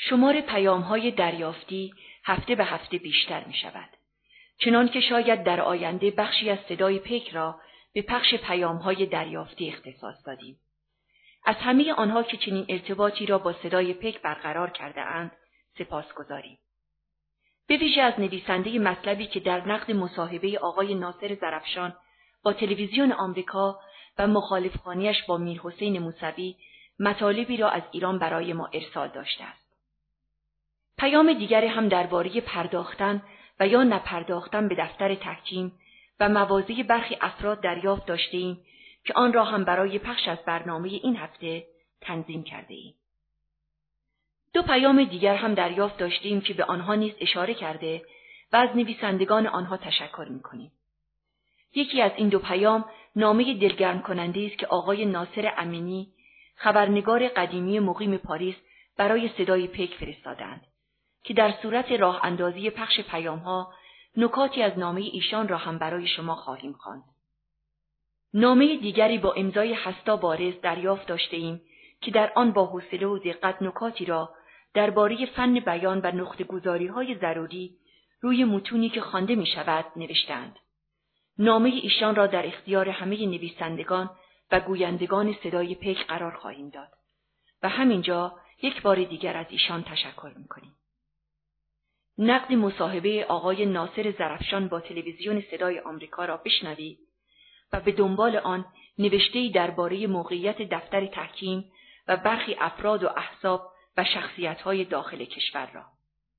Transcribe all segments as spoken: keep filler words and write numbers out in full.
شمار پیام‌های دریافتی هفته به هفته بیشتر می‌شود. چنان که شاید در آینده بخشی از صدای پیک را به پخش پیام‌های دریافتی اختصاص دادیم. از همه آنها که چنین ارتباطی را با صدای پیک برقرار کرده اند سپاسگزاریم. به ویژه از نویسنده مطلبی که در نقد مصاحبه آقای ناصر زرفشان با تلویزیون آمریکا و مخالفخانی‌اش با میرحسین موسوی مطالبی را از ایران برای ما ارسال داشته است. پیام دیگری هم درباره پرداختن و یا نپرداختن به دفتر تحکیم و مواضع برخی افراد دریافت داشته‌ایم که آن را هم برای پخش از برنامه این هفته تنظیم کرده ایم. دو پیام دیگر هم دریافت داشتیم که به آنها نیز اشاره کرده و از نویسندگان آنها تشکر می‌کنیم. یکی از این دو پیام نامه دلگرم کننده است که آقای ناصر امینی، خبرنگار قدیمی مقیم پاریس، برای صدای پیک فرستادند که در صورت راه اندازی پخش پیام‌ها نکاتی از نامه ایشان را هم برای شما خواهیم خواند. نامه دیگری با امضای هستا بارز دریافت داشته‌ایم که در آن با حوصله و دقت نکاتی را درباره فن بیان و نقطه‌گذاری‌های ضروری روی متونی که خوانده می‌شود نوشتند. نامه ایشان را در اختیار همه نویسندگان و گویندگان صدای پیک قرار خواهیم داد و همینجا یک بار دیگر از ایشان تشکر می‌کنیم. نقد مصاحبه آقای ناصر زرفشان با تلویزیون صدای آمریکا را بشنوید و به دنبال آن نوشته‌ای درباره موقعیت دفتر تحکیم و برخی افراد و احزاب و شخصیت‌های داخل کشور را.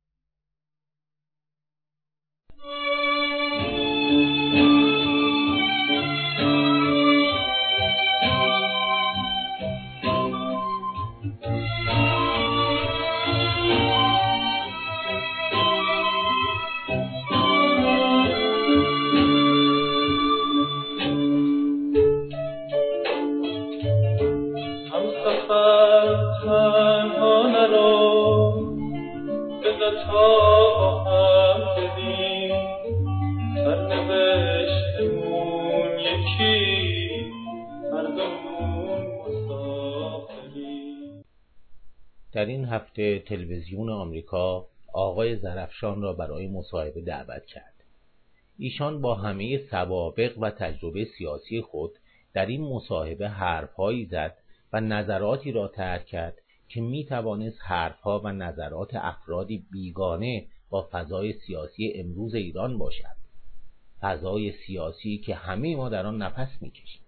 در این هفته تلویزیون آمریکا آقای زرفشان را برای مصاحبه دعوت کرد. ایشان با همه سوابق و تجربه سیاسی خود در این مصاحبه حرف‌هایی زد و نظراتی را طرح کرد که می توانست حرف‌ها و نظرات افرادی بیگانه با فضای سیاسی امروز ایران باشد. فضای سیاسی که همه ما در آن نفس می‌کشیم.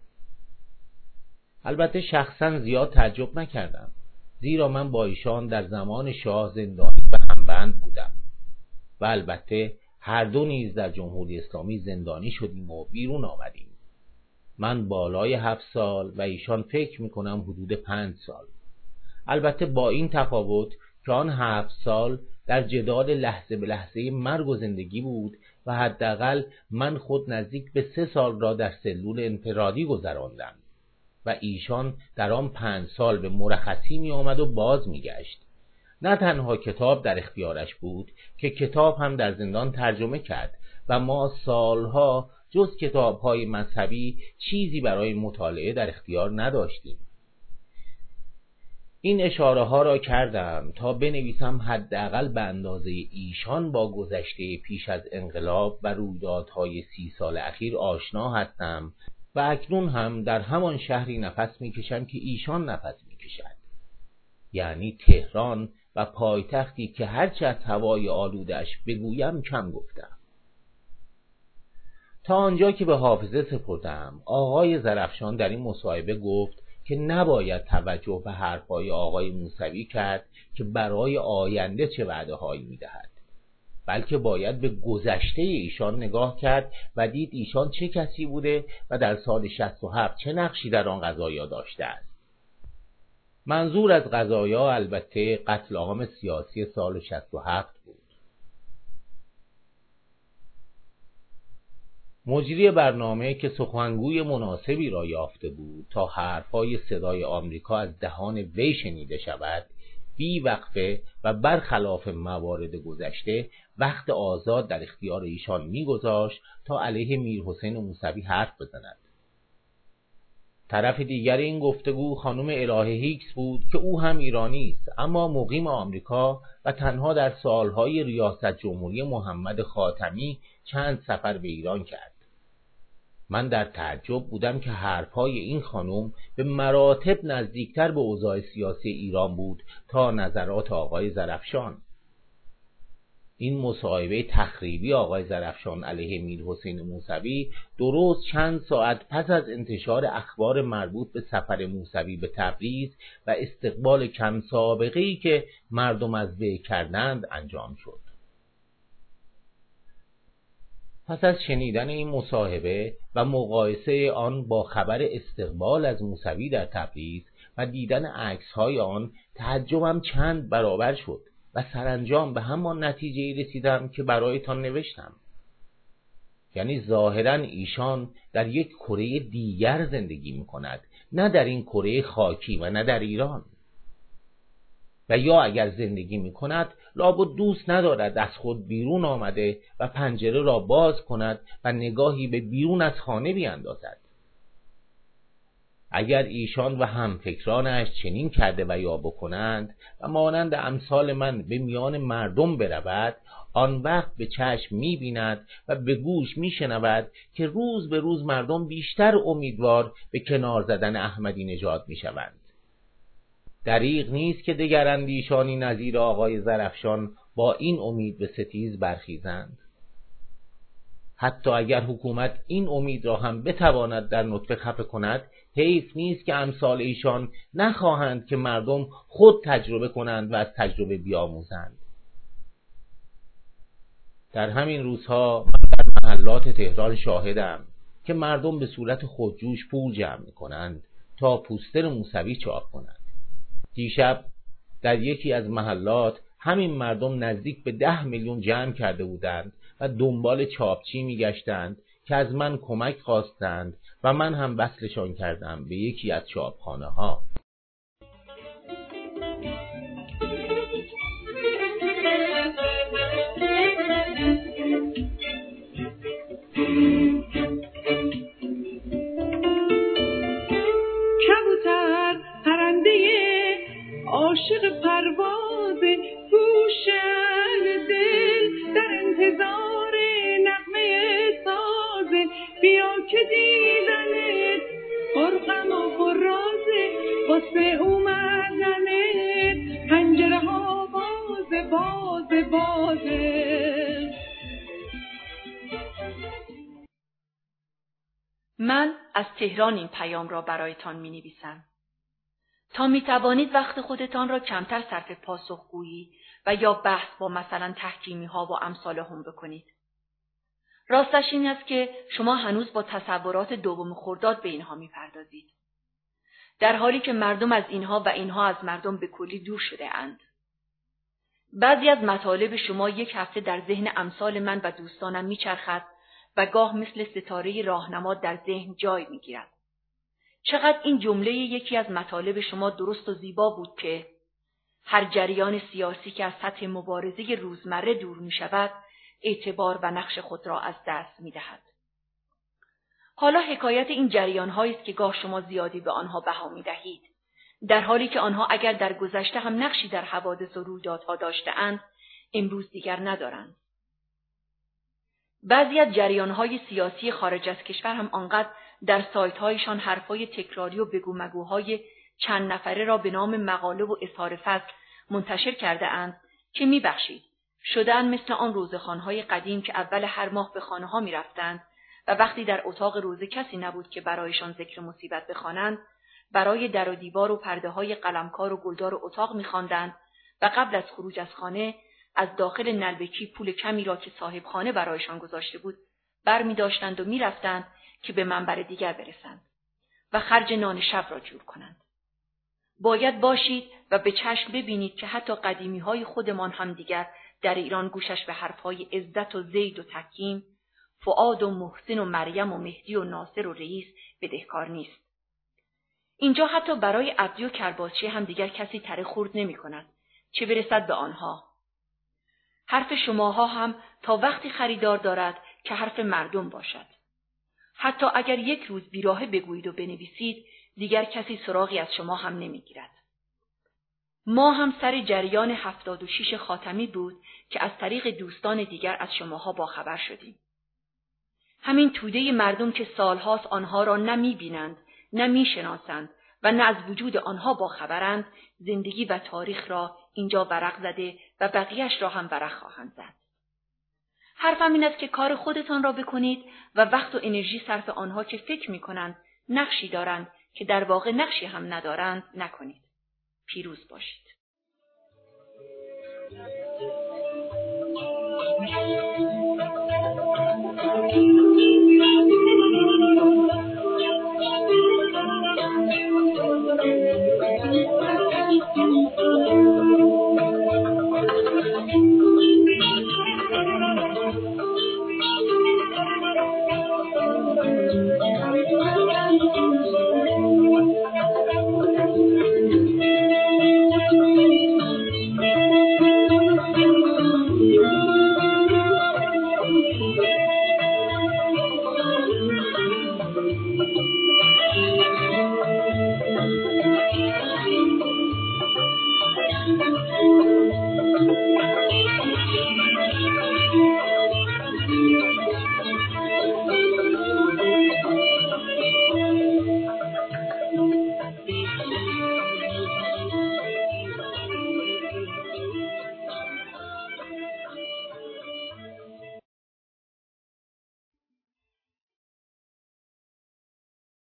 البته شخصا زیاد تعجب نکردم، زیرا من با ایشان در زمان شاه زندانی و همبند بودم و البته هر دو نیز در جمهوری اسلامی زندانی شدیم و بیرون آمدیم. من بالای هفت سال و ایشان فکر میکنم حدود پنج سال. البته با این تفاوت که آن هفت سال در جدال لحظه به لحظه مرگ و زندگی بود و حداقل من خود نزدیک به سه سال را در سلول انفرادی گذراندم و ایشان در آن پنج سال به مرخصی می آمد و باز می گشت. نه تنها کتاب در اختیارش بود که کتاب هم در زندان ترجمه کرد و ما سالها جز کتاب‌های مذهبی چیزی برای مطالعه در اختیار نداشتیم. این اشاره ها را کردم تا بنویسم حداقل به اندازه ایشان با گذشته پیش از انقلاب و رویدادهای سی سال اخیر آشنا هستم و اکنون هم در همان شهری نفس میکشم که ایشان نفس میکشد، یعنی تهران و پایتختی که هرچه از هوای آلودش بگویم کم گفتم. تا آنجا که به حافظه سپردم، آقای زرفشان در این مصاحبه گفت که نباید توجه به حرفهای آقای موسوی کرد که برای آینده چه وعده‌هایی میدهد، بلکه باید به گذشته ایشان نگاه کرد و دید ایشان چه کسی بوده و در سال شصت و هفت چه نقشی در آن قضایا داشته است. منظور از قضایا البته قتل عام سیاسی سال شصت و هفت بود. مجری برنامه که سخنگوی مناسبی را یافته بود تا حرفهای صدای آمریکا از دهان وی شنیده شود، بی وقفه و برخلاف موارد گذشته وقت آزاد در اختیار ایشان میگذاشت تا علیه میرحسین موسوی حرف بزند. طرف دیگر این گفتگو خانم الهه هیکس بود که او هم ایرانی است، اما مقیم آمریکا و تنها در سالهای ریاست جمهوری محمد خاتمی چند سفر به ایران کرد. من در تعجب بودم که حرفهای این خانم به مراتب نزدیکتر به اوضاع سیاسی ایران بود تا نظرات آقای زرافشان. این مصاحبه تخریبی آقای زرافشان علیه میرحسین موسوی درست چند ساعت پس از انتشار اخبار مربوط به سفر موسوی به تبریز و استقبال کم سابقه‌ای که مردم از وی کردند انجام شد. پس از شنیدن این مصاحبه و مقایسه آن با خبر استقبال از موسوی در تبریز و دیدن عکس‌های آن، تعجبم چند برابر شد و سرانجام به همان نتیجه رسیدم که برایتان نوشتم. یعنی ظاهراً ایشان در یک کره دیگر زندگی می‌کند، نه در این کره خاکی و نه در ایران. و یا اگر زندگی می‌کند لابد دوست ندارد از خود بیرون آمده و پنجره را باز کند و نگاهی به بیرون از خانه بیاندازد. اگر ایشان و همفکرانش چنین کرده و یا بکنند و مانند امثال من به میان مردم برود، آن وقت به چشم می‌بیند و به گوش می‌شنود که روز به روز مردم بیشتر امیدوار به کنار زدن احمدی نژاد می‌شوند. دریغ نیست که دگر اندیشانی نظیر آقای زرافشان با این امید به ستیز برخیزند. حتی اگر حکومت این امید را هم بتواند در نطفه خفه کند، حیف نیست که امثال ایشان نخواهند که مردم خود تجربه کنند و از تجربه بیاموزند. در همین روزها من در محلات تهران شاهدم که مردم به صورت خودجوش پول جمع می‌کنند تا پوستر موسوی چاپ کنند. دیشب در یکی از محلات همین مردم نزدیک به ده میلیون جمع کرده بودند و دنبال چاپچی میگشتند که از من کمک خواستند و من هم وصلشان کردم به یکی از چاپخانه ها. کبوتر پرنده عاشق پرواز گوشن دل در انتظار نغمه ساز، بیا که دیدنت پرغم و پررازه، واسه اومدنت پنجره ها باز باز بازه. من از تهران این پیام را برایتان می نویسم تا می توانید وقت خودتان را کمتر صرف پاسخگویی و یا بحث با مثلا تحکیمی ها و امثال هم بکنید. راستش این است که شما هنوز با تصورات دوم خرداد به اینها می پردازید، در حالی که مردم از اینها و اینها از مردم به کلی دور شده اند. بعضی از مطالب شما یک هفته در ذهن امثال من و دوستانم می چرخد و گاه مثل ستاره راهنما در ذهن جای می گیرد. چقدر این جمله یکی از مطالب شما درست و زیبا بود که هر جریان سیاسی که از سطح مبارزه روزمره دور می شود، اعتبار و نقش خود را از دست می دهد. حالا حکایت این جریان هایی است که گاه شما زیادی به آنها بها می دهید، در حالی که آنها اگر در گذشته هم نقشی در حوادث و رویدادها داشته‌اند، امروز دیگر ندارند. بعضی از جریان‌های سیاسی خارج از کشور هم آنقدر در سایت‌هایشان حرفای تکراری و بگو مگوهای چند نفره را به نام مقاله و اظهار فضل منتشر کرده اند که می‌بخشید شدن مثل آن روزخوان‌های قدیم که اول هر ماه به خانه‌ها می‌رفتند و وقتی در اتاق روزه کسی نبود که برایشان ذکر مصیبت بخوانند، برای در و دیوار و پرده‌های قلمکار و گلدار اتاق می‌خواندند و قبل از خروج از خانه از داخل نلبکی پول کمی را که صاحب خانه برایشان گذاشته بود برمی داشتند و می رفتند که به منبر دیگر برسند و خرج نان شب را جور کنند. باید باشید و به چشم ببینید که حتی قدیمی های خودمان هم دیگر در ایران گوشش به حرفهای عزت و زید و تکیم، فؤاد و محسن و مریم و مهدی و ناصر و رئیس بدهکار نیست. اینجا حتی برای عبدی و کرباسچی هم دیگر کسی تره خورد نمی کند، چه برسد به آنها. حرف شماها هم تا وقتی خریدار دارد که حرف مردم باشد. حتی اگر یک روز بیراهه بگویید و بنویسید، دیگر کسی سراغی از شما هم نمیگیرد. ما هم سر جریان هفتاد و شش خاتمی بود که از طریق دوستان دیگر از شماها باخبر شدیم. همین توده مردم که سالهاست آنها را نه می‌بینند، نه می‌شناسند و نه از وجود آنها باخبرند، زندگی و تاریخ را اینجا ورق زده و بقیه‌اش را هم ورق خواهند زد. حرفم این است که کار خودتان را بکنید و وقت و انرژی صرف آنها که فکر می‌کنند نقشی دارند که در واقع نقشی هم ندارند نکنید. پیروز باشید.